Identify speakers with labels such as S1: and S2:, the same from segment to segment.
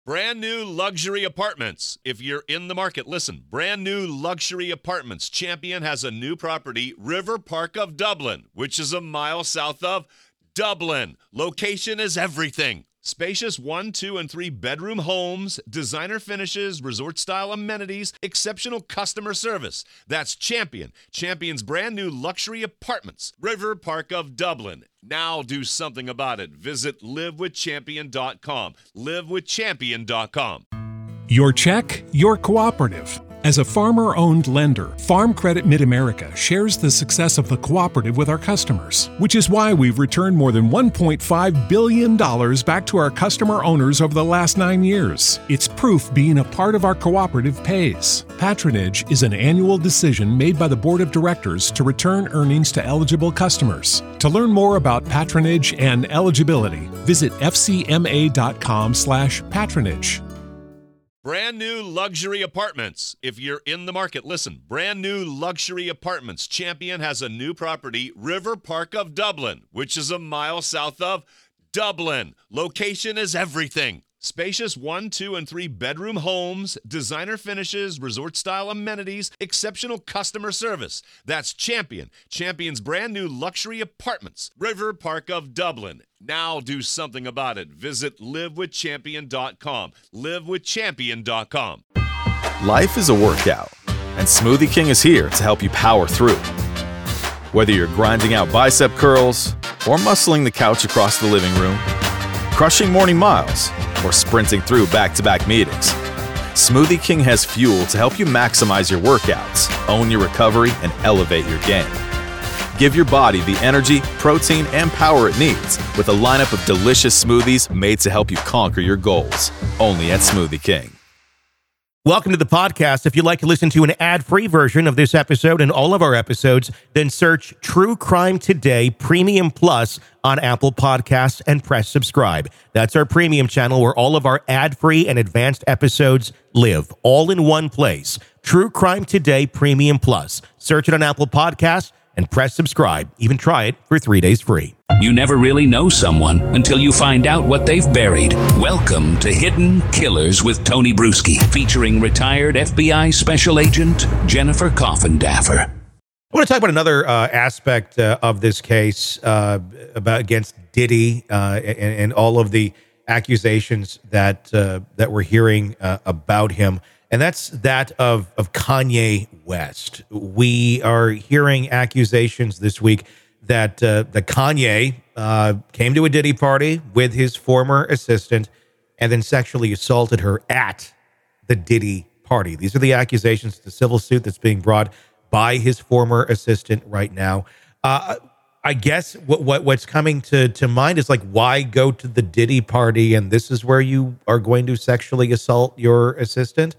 S1: Brand new luxury apartments. If you're in the market, listen. Brand new luxury apartments. Champion has a new property, River Park of Dublin, which is a mile south of Dublin. Location is everything. Spacious 1, 2, and 3 bedroom homes, designer finishes, resort-style amenities, exceptional customer service. That's Champion. Champion's brand new luxury apartments, River Park of Dublin. Now do something about it. Visit livewithchampion.com. Livewithchampion.com.
S2: Your check, your cooperative. As a farmer-owned lender, Farm Credit Mid-America shares the success of the cooperative with our customers, which is why we've returned more than $1.5 billion back to our customer owners over the last 9 years. It's proof being a part of our cooperative pays. Patronage is an annual decision made by the Board of Directors to return earnings to eligible customers. To learn more about patronage and eligibility, visit fcma.com/patronage.
S1: Brand new luxury apartments. If you're in the market, listen. Brand new luxury apartments. Champion has a new property, River Park of Dublin, which is a mile south of Dublin. Location is everything. Spacious 1, 2, and 3 bedroom homes, designer finishes, resort-style amenities, exceptional customer service. That's Champion. Champion's brand new luxury apartments, River Park of Dublin. Now do something about it. Visit livewithchampion.com. Livewithchampion.com.
S3: Life is a workout, and Smoothie King is here to help you power through. Whether you're grinding out bicep curls or muscling the couch across the living room, crushing morning miles, or sprinting through back-to-back meetings, Smoothie King has fuel to help you maximize your workouts, own your recovery, and elevate your game. Give your body the energy, protein, and power it needs with a lineup of delicious smoothies made to help you conquer your goals. Only at Smoothie King.
S4: Welcome to the podcast. If you'd like to listen to an ad-free version of this episode and all of our episodes, then search True Crime Today Premium Plus on Apple Podcasts and press subscribe. That's our premium channel where all of our ad-free and advanced episodes live, all in one place. True Crime Today Premium Plus. Search it on Apple Podcasts and press subscribe. Even try it for 3 days free.
S5: You never really know someone until you find out what they've buried. Welcome to Hidden Killers with Tony Bruschi, featuring retired FBI Special Agent Jennifer Coffindaffer.
S4: I want to talk about another aspect of this case against Diddy and all of the accusations that we're hearing about him. And that's that of Kanye West. We are hearing accusations this week that Kanye came to a Diddy party with his former assistant and then sexually assaulted her at the Diddy party. These are the accusations. It's a civil suit that's being brought by his former assistant right now. I guess what's coming to mind is like, why go to the Diddy party and this is where you are going to sexually assault your assistant?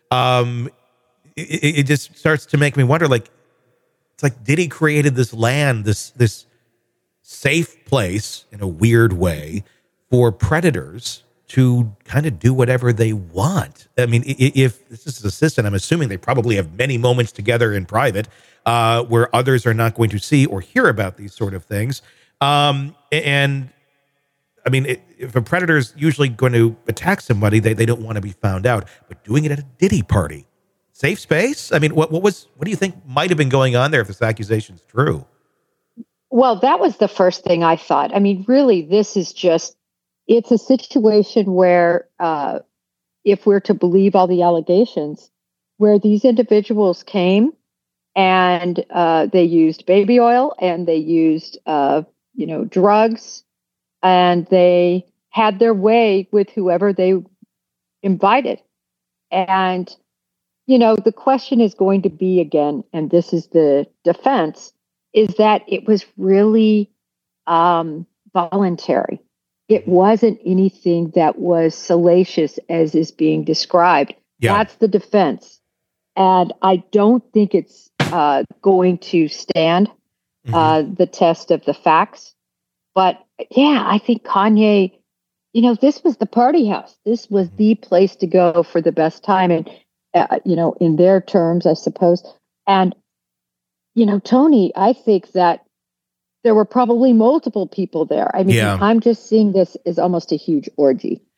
S4: It just starts to make me wonder, like, it's like Diddy created this land, this safe place in a weird way for predators to kind of do whatever they want. I mean, if this is his assistant, I'm assuming they probably have many moments together in private where others are not going to see or hear about these sort of things. And I mean, if a predator is usually going to attack somebody, they don't want to be found out. But doing it at a Diddy party, safe space? I mean, what do you think might have been going on there if this accusation is true?
S6: Well, that was the first thing I thought. I mean, really, this is it's a situation where, if we're to believe all the allegations, where these individuals came and they used baby oil and they used, drugs, and they had their way with whoever they invited. And, the question is going to be again, and this is the defense, is that it was really voluntary. It wasn't anything that was salacious as is being described. Yeah. That's the defense. And I don't think it's going to stand the test of the facts. But yeah, I think Kanye, this was the party house. This was the place to go for the best time. And, in their terms, I suppose. And, Tony, I think that there were probably multiple people there. I mean, I'm just seeing this as almost a huge orgy.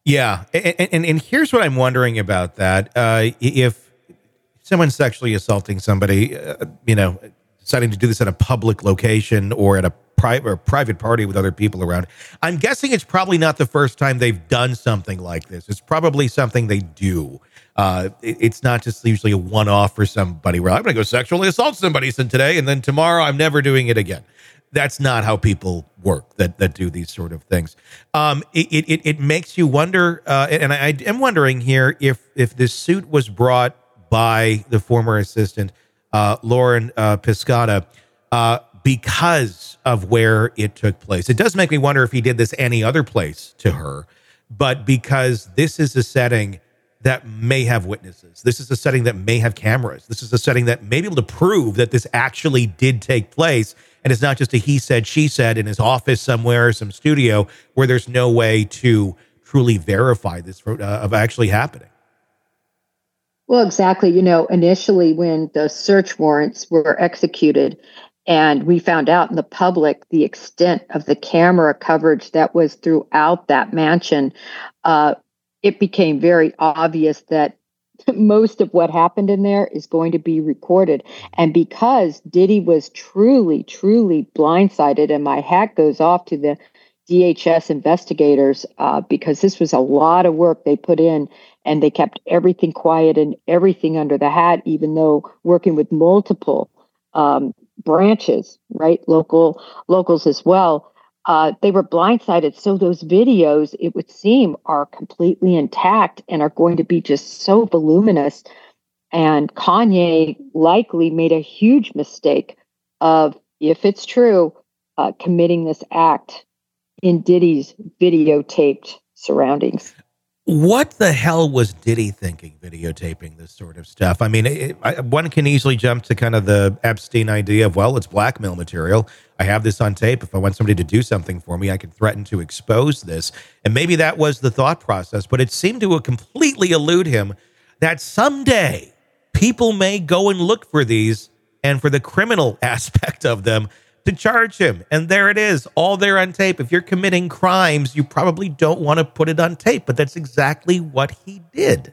S4: Yeah, and here's what I'm wondering about that. If someone's sexually assaulting somebody, deciding to do this at a public location or at a private party with other people around, I'm guessing it's probably not the first time they've done something like this. It's probably something they do. It's not just usually a one-off for somebody where I'm going to go sexually assault somebody today, and then tomorrow I'm never doing it again. That's not how people work that do these sort of things. It makes you wonder, and I am wondering here if this suit was brought by the former assistant, Lauren Piscata, because of where it took place. It does make me wonder if he did this any other place to her, but because this is a setting that may have witnesses. This is a setting that may have cameras. This is a setting that may be able to prove that this actually did take place. And it's not just a he said, she said in his office somewhere, some studio where there's no way to truly verify this of actually happening.
S6: Well, exactly. Initially when the search warrants were executed and we found out in the public the extent of the camera coverage that was throughout that mansion, it became very obvious that most of what happened in there is going to be recorded. And because Diddy was truly, truly blindsided, and my hat goes off to the DHS investigators, because this was a lot of work they put in, and they kept everything quiet and everything under the hat, even though working with multiple branches, right? Locals as well. They were blindsided. So those videos, it would seem, are completely intact and are going to be just so voluminous. And Kanye likely made a huge mistake of, if it's true, committing this act in Diddy's videotaped surroundings.
S4: What the hell was Diddy thinking videotaping this sort of stuff? I mean, one can easily jump to kind of the Epstein idea of, well, it's blackmail material. I have this on tape. If I want somebody to do something for me, I can threaten to expose this. And maybe that was the thought process, but it seemed to completely elude him that someday people may go and look for these and for the criminal aspect of them to charge him. And there it is, all there on tape. If you're committing crimes, you probably don't want to put it on tape, but that's exactly what he did.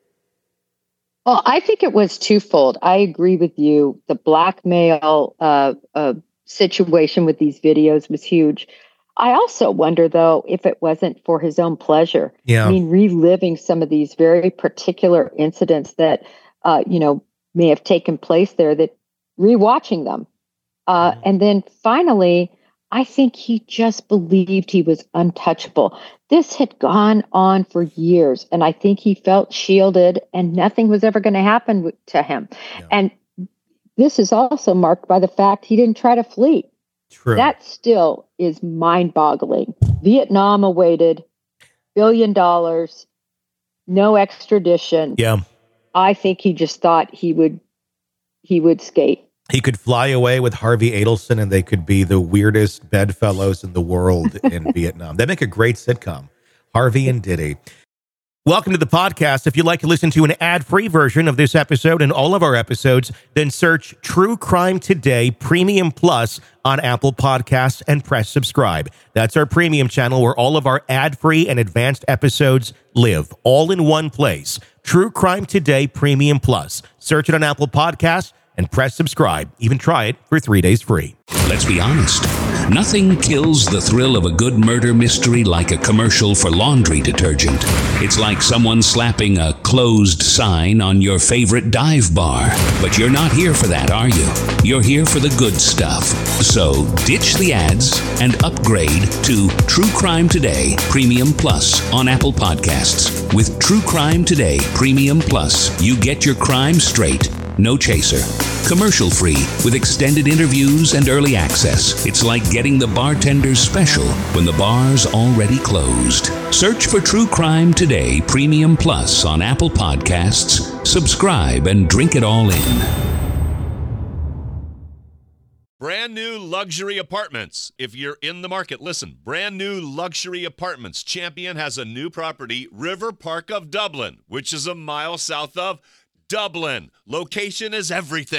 S6: Well, I think it was twofold. I agree with you. The blackmail situation with these videos was huge. I also wonder, though, if it wasn't for his own pleasure.
S4: Yeah.
S6: I mean, reliving some of these very particular incidents that, may have taken place there, that rewatching them. And then finally, I think he just believed he was untouchable. This had gone on for years, and I think he felt shielded and nothing was ever going to happen to him. Yeah. And this is also marked by the fact he didn't try to flee.
S4: True.
S6: That still is mind-boggling. Vietnam awaited, $1 billion, no extradition.
S4: Yeah.
S6: I think he just thought he would skate.
S4: He could fly away with Harvey Adelson and they could be the weirdest bedfellows in the world in Vietnam. They make a great sitcom, Harvey and Diddy. Welcome to the podcast. If you'd like to listen to an ad-free version of this episode and all of our episodes, then search True Crime Today Premium Plus on Apple Podcasts and press subscribe. That's our premium channel where all of our ad-free and advanced episodes live, all in one place. True Crime Today Premium Plus. Search it on Apple Podcasts and press subscribe. Even try it for 3 days free.
S5: Let's be honest. Nothing kills the thrill of a good murder mystery like a commercial for laundry detergent. It's like someone slapping a closed sign on your favorite dive bar. But you're not here for that, are you? You're here for the good stuff. So ditch the ads and upgrade to True Crime Today Premium Plus on Apple Podcasts. With True Crime Today Premium Plus, you get your crime straight. No chaser. Commercial free with extended interviews and early access. It's like getting the bartender's special when the bar's already closed. Search for True Crime Today Premium Plus on Apple Podcasts. Subscribe and drink it all in.
S1: Brand new luxury apartments. If you're in the market, listen. Brand new luxury apartments. Champion has a new property, River Park of Dublin, which is a mile south of Dublin. Location is everything.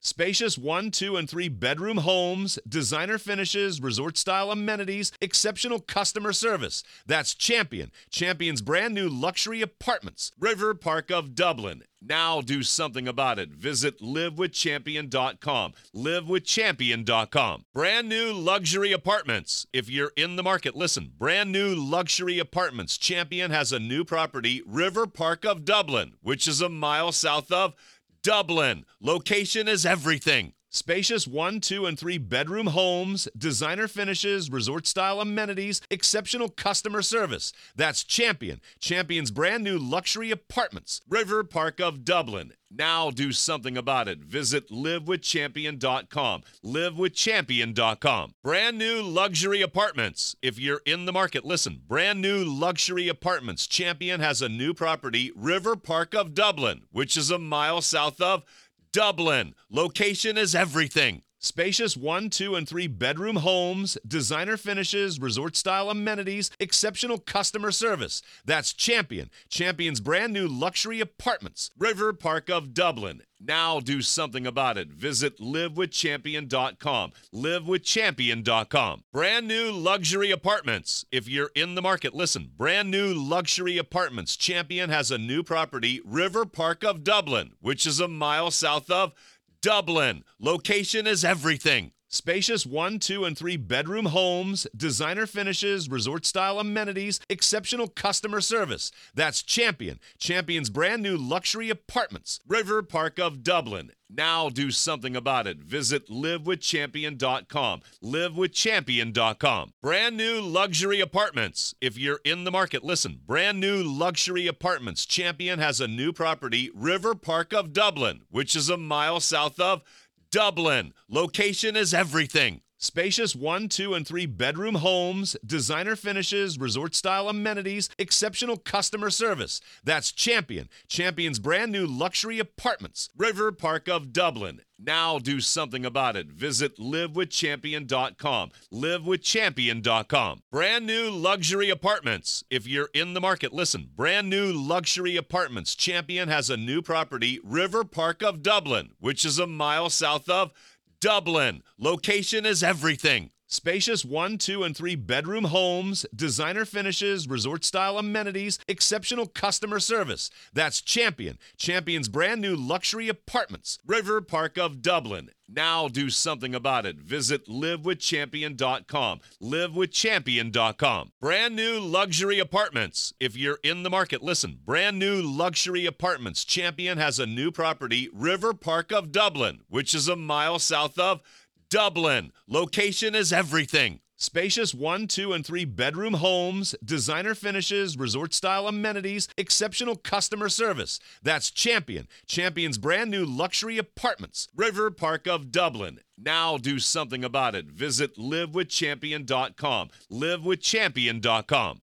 S1: Spacious 1, 2, and 3 bedroom homes, designer finishes, resort-style amenities, exceptional customer service. That's Champion. Champion's brand new luxury apartments. River Park of Dublin. Now do something about it. Visit livewithchampion.com. Livewithchampion.com. Brand new luxury apartments. If you're in the market, listen. Brand new luxury apartments. Champion has a new property, River Park of Dublin, which is a mile south of Dublin. Location is everything. Spacious 1, 2, and 3 bedroom homes, designer finishes, resort-style amenities, exceptional customer service. That's Champion. Champion's brand new luxury apartments. River Park of Dublin. Now do something about it. Visit livewithchampion.com. Livewithchampion.com. Brand new luxury apartments. If you're in the market, listen. Brand new luxury apartments. Champion has a new property, River Park of Dublin, which is a mile south of Dublin. Location is everything. Spacious 1, 2, and 3 bedroom homes, designer finishes, resort-style amenities, exceptional customer service. That's Champion. Champion's brand new luxury apartments. River Park of Dublin. Now do something about it. Visit livewithchampion.com. Livewithchampion.com. Brand new luxury apartments. If you're in the market, listen. Brand new luxury apartments. Champion has a new property, River Park of Dublin, which is a mile south of Dublin. Location is everything. Spacious 1, 2, and 3 bedroom homes, designer finishes, resort-style amenities, exceptional customer service. That's Champion. Champion's brand new luxury apartments. River Park of Dublin. Now do something about it. Visit livewithchampion.com. Livewithchampion.com. Brand new luxury apartments. If you're in the market, listen. Brand new luxury apartments. Champion has a new property, River Park of Dublin, which is a mile south of Dublin. Location is everything. Spacious 1, 2, and 3 bedroom homes, designer finishes, resort-style amenities, exceptional customer service. That's Champion. Champion's brand new luxury apartments. River Park of Dublin. Now do something about it. Visit livewithchampion.com. Livewithchampion.com. Brand new luxury apartments. If you're in the market, listen. Brand new luxury apartments. Champion has a new property, River Park of Dublin, which is a mile south of Dublin. Location is everything. Spacious 1, 2, and 3 bedroom homes, designer finishes, resort-style amenities, exceptional customer service. That's Champion. Champion's brand new luxury apartments. River Park of Dublin. Now do something about it. Visit livewithchampion.com. Livewithchampion.com. Brand new luxury apartments. If you're in the market, listen. Brand new luxury apartments. Champion has a new property, River Park of Dublin, which is a mile south of Dublin. Location is everything. Spacious 1, 2, and 3 bedroom homes, designer finishes, resort-style amenities, exceptional customer service. That's Champion. Champion's brand new luxury apartments. River Park of Dublin. Now do something about it. Visit livewithchampion.com. Livewithchampion.com.